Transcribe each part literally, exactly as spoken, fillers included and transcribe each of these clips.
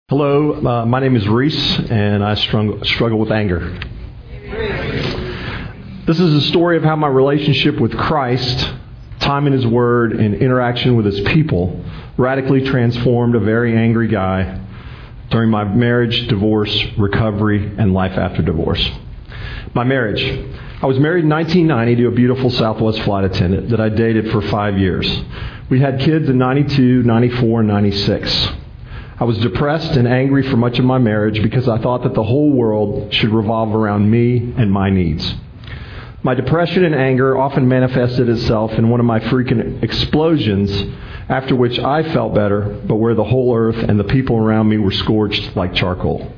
Hello, uh, my name is Reese, and I struggle, struggle with anger. This is a story of how my relationship with Christ, time in His Word, and interaction with His people radically transformed a very angry guy during my marriage, divorce, recovery, and life after divorce. My marriage. I was married in nineteen ninety to a beautiful Southwest flight attendant that I dated for five years. We had kids in ninety-two, ninety-four, and ninety-six. I was depressed and angry for much of my marriage because I thought that the whole world should revolve around me and my needs. My depression and anger often manifested itself in one of my frequent explosions, after which I felt better, but where the whole earth and the people around me were scorched like charcoal.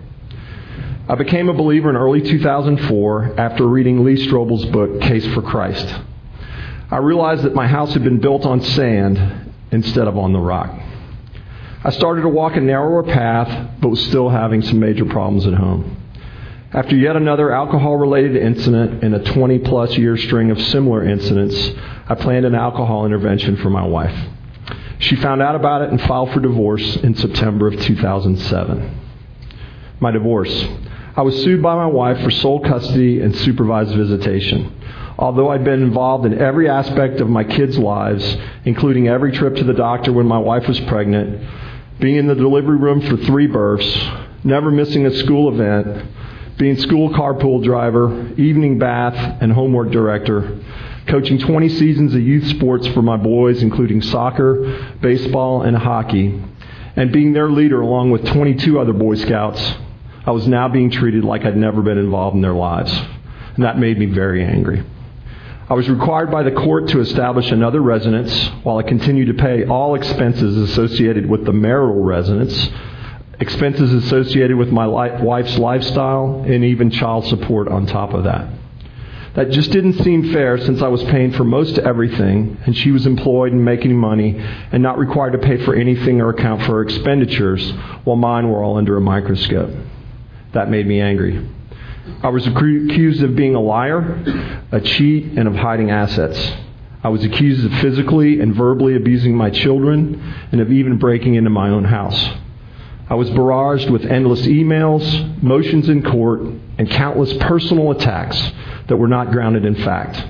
I became a believer in early two thousand four after reading Lee Strobel's book, Case for Christ. I realized that my house had been built on sand instead of on the rock. I started to walk a narrower path, but was still having some major problems at home. After yet another alcohol-related incident and a twenty-plus year string of similar incidents, I planned an alcohol intervention for my wife. She found out about it and filed for divorce in September of two thousand seven. My divorce. I was sued by my wife for sole custody and supervised visitation. Although I'd been involved in every aspect of my kids' lives, including every trip to the doctor when my wife was pregnant, being in the delivery room for three births, never missing a school event, being school carpool driver, evening bath, and homework director, coaching twenty seasons of youth sports for my boys, including soccer, baseball, and hockey, and being their leader along with twenty-two other Boy Scouts, I was now being treated like I'd never been involved in their lives. And that made me very angry. I was required by the court to establish another residence while I continued to pay all expenses associated with the marital residence, expenses associated with my li- wife's lifestyle, and even child support on top of that. That just didn't seem fair since I was paying for most everything and she was employed and making money and not required to pay for anything or account for her expenditures while mine were all under a microscope. That made me angry. I was accused of being a liar, a cheat, and of hiding assets. I was accused of physically and verbally abusing my children and of even breaking into my own house. I was barraged with endless emails, motions in court, and countless personal attacks that were not grounded in fact.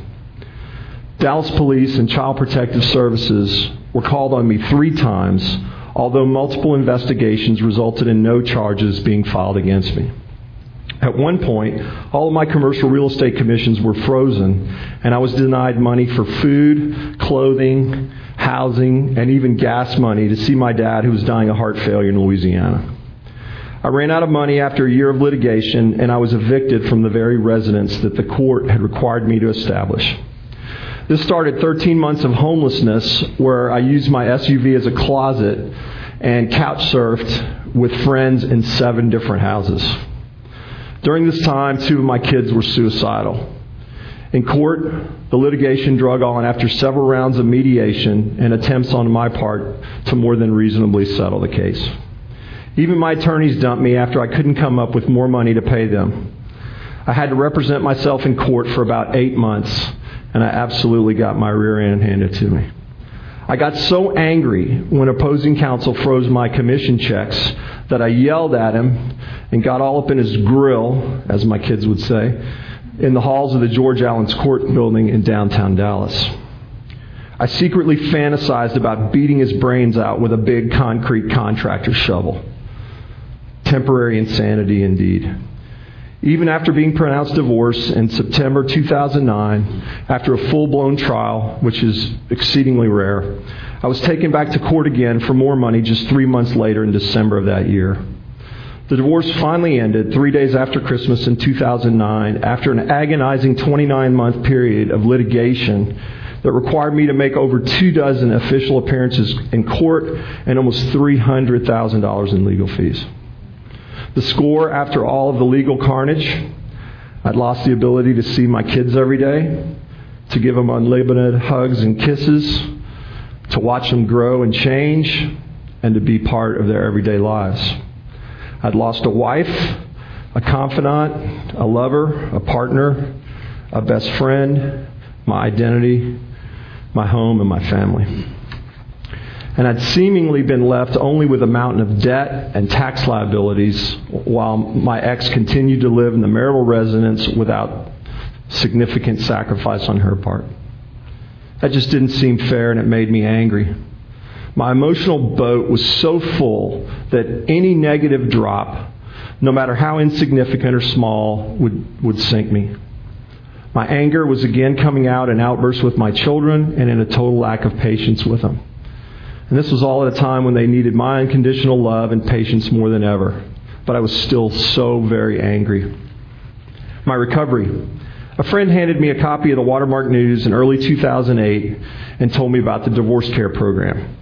Dallas Police and Child Protective Services were called on me three times, although multiple investigations resulted in no charges being filed against me. At one point, all of my commercial real estate commissions were frozen, and I was denied money for food, clothing, housing, and even gas money to see my dad, who was dying of heart failure in Louisiana. I ran out of money after a year of litigation, and I was evicted from the very residence that the court had required me to establish. This started thirteen months of homelessness, where I used my S U V as a closet and couch surfed with friends in seven different houses. During this time, two of my kids were suicidal. In court, the litigation drug on after several rounds of mediation and attempts on my part to more than reasonably settle the case. Even my attorneys dumped me after I couldn't come up with more money to pay them. I had to represent myself in court for about eight months, and I absolutely got my rear end handed to me. I got so angry when opposing counsel froze my commission checks that I yelled at him and got all up in his grill, as my kids would say, in the halls of the George Allen's Court building in downtown Dallas. I secretly fantasized about beating his brains out with a big concrete contractor shovel. Temporary insanity indeed. Even after being pronounced divorced in September two thousand nine, after a full-blown trial, which is exceedingly rare, I was taken back to court again for more money just three months later in December of that year. The divorce finally ended three days after Christmas in two thousand nine, after an agonizing twenty-nine month period of litigation that required me to make over two dozen official appearances in court and almost three hundred thousand dollars in legal fees. The score, after all of the legal carnage, I'd lost the ability to see my kids every day, to give them unlimited hugs and kisses, to watch them grow and change, and to be part of their everyday lives. I'd lost a wife, a confidant, a lover, a partner, a best friend, my identity, my home, and my family. And I'd seemingly been left only with a mountain of debt and tax liabilities while my ex continued to live in the marital residence without significant sacrifice on her part. That just didn't seem fair, and it made me angry. My emotional boat was so full that any negative drop, no matter how insignificant or small, would, would sink me. My anger was again coming out in outbursts with my children and in a total lack of patience with them. And this was all at a time when they needed my unconditional love and patience more than ever. But I was still so very angry. My recovery. A friend handed me a copy of the Watermark News in early two thousand eight and told me about the Divorce Care program.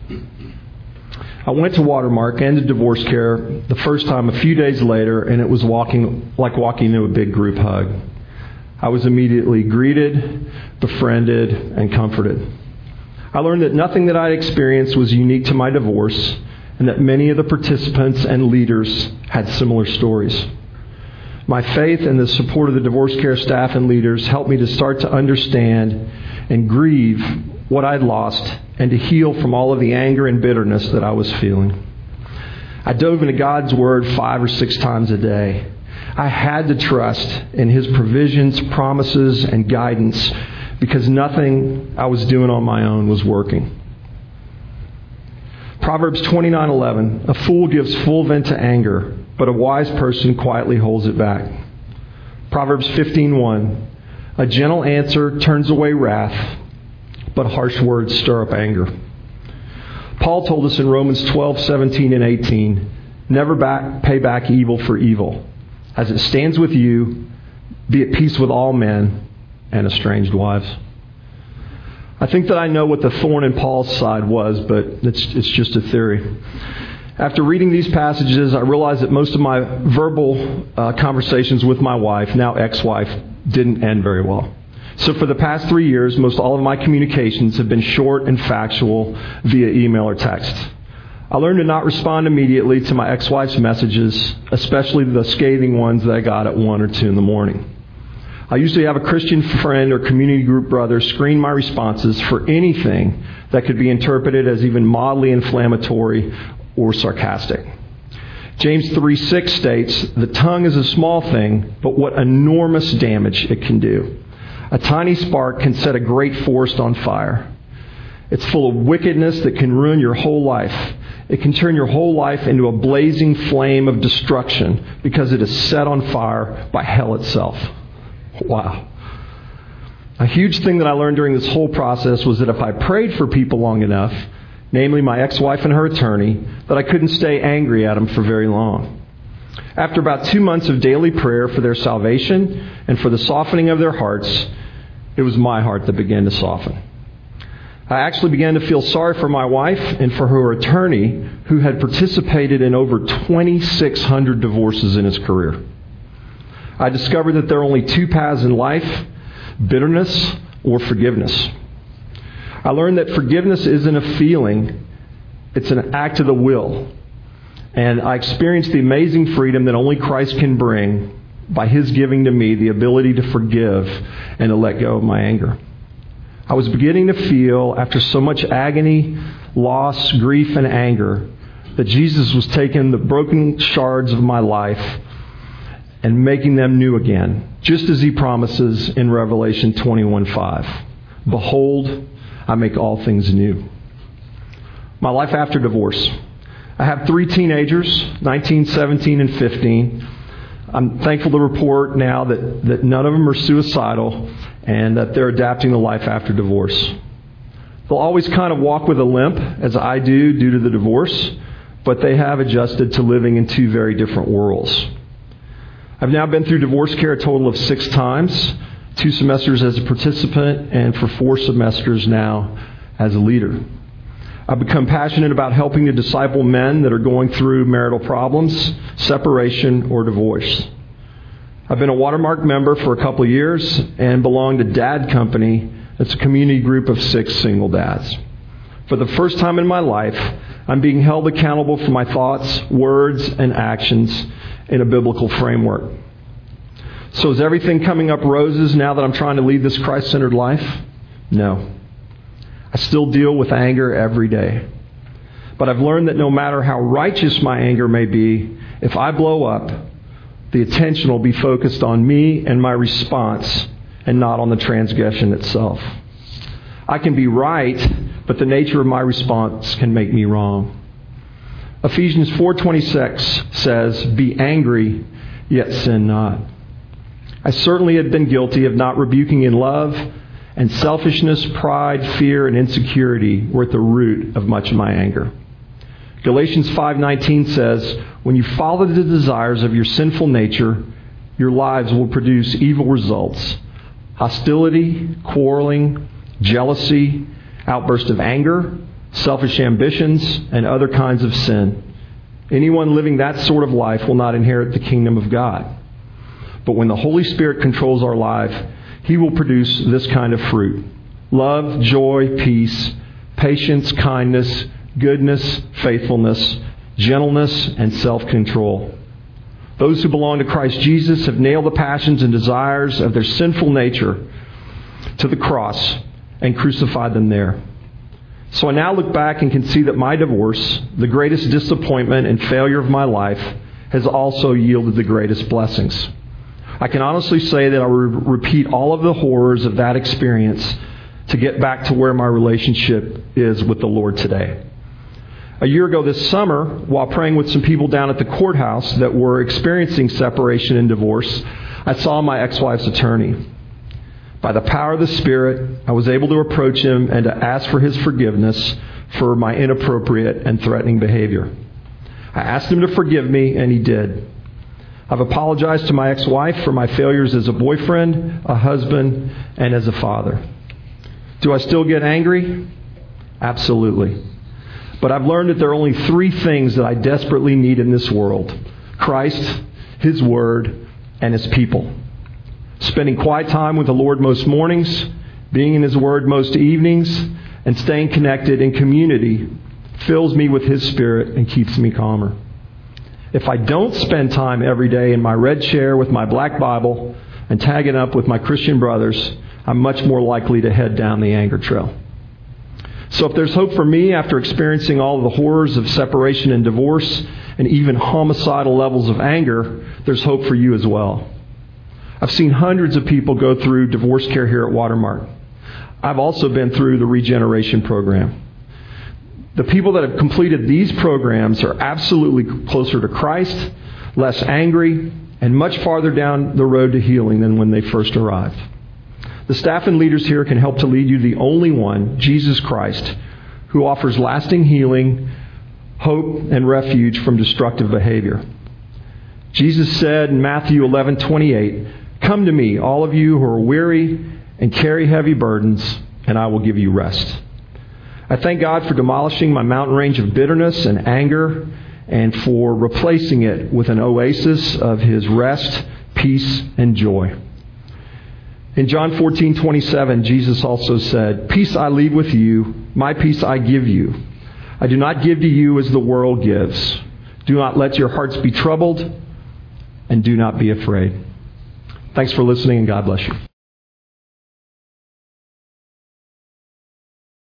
I went to Watermark and to Divorce Care the first time a few days later, and it was walking like walking into a big group hug. I was immediately greeted, befriended, and comforted. I learned that nothing that I'd experienced was unique to my divorce, and that many of the participants and leaders had similar stories. My faith and the support of the Divorce Care staff and leaders helped me to start to understand and grieve what I'd lost and to heal from all of the anger and bitterness that I was feeling. I dove into God's Word five or six times a day. I had to trust in His provisions, promises, and guidance because nothing I was doing on my own was working. Proverbs twenty-nine eleven, a fool gives full vent to anger, but a wise person quietly holds it back. Proverbs fifteen one, a gentle answer turns away wrath, but harsh words stir up anger. Paul told us in Romans twelve seventeen and eighteen, never back, pay back evil for evil. As it stands with you, be at peace with all men and estranged wives. I think that I know what the thorn in Paul's side was, but it's, it's just a theory. After reading these passages, I realized that most of my verbal uh, conversations with my wife, now ex-wife, didn't end very well. So for the past three years, most all of my communications have been short and factual via email or text. I learned to not respond immediately to my ex-wife's messages, especially the scathing ones that I got at one or two in the morning. I usually have a Christian friend or community group brother screen my responses for anything that could be interpreted as even mildly inflammatory or sarcastic. James three six states, the tongue is a small thing, but what enormous damage it can do. A tiny spark can set a great forest on fire. It's full of wickedness that can ruin your whole life. It can turn your whole life into a blazing flame of destruction because it is set on fire by hell itself. Wow. A huge thing that I learned during this whole process was that if I prayed for people long enough, namely my ex-wife and her attorney, that I couldn't stay angry at them for very long. After about two months of daily prayer for their salvation and for the softening of their hearts, it was my heart that began to soften. I actually began to feel sorry for my wife and for her attorney, who had participated in over twenty-six hundred divorces in his career. I discovered that there are only two paths in life, bitterness or forgiveness. I learned that forgiveness isn't a feeling, it's an act of the will. And I experienced the amazing freedom that only Christ can bring by His giving to me the ability to forgive and to let go of my anger. I was beginning to feel, after so much agony, loss, grief, and anger, that Jesus was taking the broken shards of my life and making them new again, just as He promises in Revelation twenty-one five. Behold, I make all things new. My life after divorce. I have three teenagers, nineteen, seventeen, and fifteen. I'm thankful to report now that, that none of them are suicidal and that they're adapting to life after divorce. They'll always kind of walk with a limp, as I do due to the divorce, but they have adjusted to living in two very different worlds. I've now been through divorce care a total of six times, two semesters as a participant, and for four semesters now as a leader. I've become passionate about helping to disciple men that are going through marital problems, separation, or divorce. I've been a Watermark member for a couple of years and belong to Dad Company. It's a community group of six single dads. For the first time in my life, I'm being held accountable for my thoughts, words, and actions in a biblical framework. So is everything coming up roses now that I'm trying to lead this Christ-centered life? No. I still deal with anger every day. But I've learned that no matter how righteous my anger may be, if I blow up, the attention will be focused on me and my response and not on the transgression itself. I can be right, but the nature of my response can make me wrong. Ephesians four twenty-six says, "Be angry, yet sin not." I certainly had been guilty of not rebuking in love, and selfishness, pride, fear, and insecurity were at the root of much of my anger. Galatians five nineteen says, "When you follow the desires of your sinful nature, your lives will produce evil results. Hostility, quarreling, jealousy, outbursts of anger, selfish ambitions, and other kinds of sin. Anyone living that sort of life will not inherit the kingdom of God. But when the Holy Spirit controls our life, He will produce this kind of fruit: love, joy, peace, patience, kindness, goodness, faithfulness, gentleness, and self-control. Those who belong to Christ Jesus have nailed the passions and desires of their sinful nature to the cross and crucified them there. So I now look back and can see that my divorce, the greatest disappointment and failure of my life, has also yielded the greatest blessings. I can honestly say that I will repeat all of the horrors of that experience to get back to where my relationship is with the Lord today. A year ago this summer, while praying with some people down at the courthouse that were experiencing separation and divorce, I saw my ex-wife's attorney. By the power of the Spirit, I was able to approach him and to ask for his forgiveness for my inappropriate and threatening behavior. I asked him to forgive me, and he did. I've apologized to my ex-wife for my failures as a boyfriend, a husband, and as a father. Do I still get angry? Absolutely. But I've learned that there are only three things that I desperately need in this world: Christ, His Word, and His people. Spending quiet time with the Lord most mornings, being in His Word most evenings, and staying connected in community fills me with His Spirit and keeps me calmer. If I don't spend time every day in my red chair with my black Bible and tagging up with my Christian brothers, I'm much more likely to head down the anger trail. So if there's hope for me after experiencing all of the horrors of separation and divorce and even homicidal levels of anger, there's hope for you as well. I've seen hundreds of people go through divorce care here at Watermark. I've also been through the Regeneration program. The people that have completed these programs are absolutely closer to Christ, less angry, and much farther down the road to healing than when they first arrived. The staff and leaders here can help to lead you to the only one, Jesus Christ, who offers lasting healing, hope, and refuge from destructive behavior. Jesus said in Matthew eleven twenty-eight, "Come to me, all of you who are weary and carry heavy burdens, and I will give you rest." I thank God for demolishing my mountain range of bitterness and anger and for replacing it with an oasis of His rest, peace, and joy. In John fourteen twenty-seven, Jesus also said, "Peace I leave with you, my peace I give you. I do not give to you as the world gives. Do not let your hearts be troubled, and do not be afraid." Thanks for listening, and God bless you.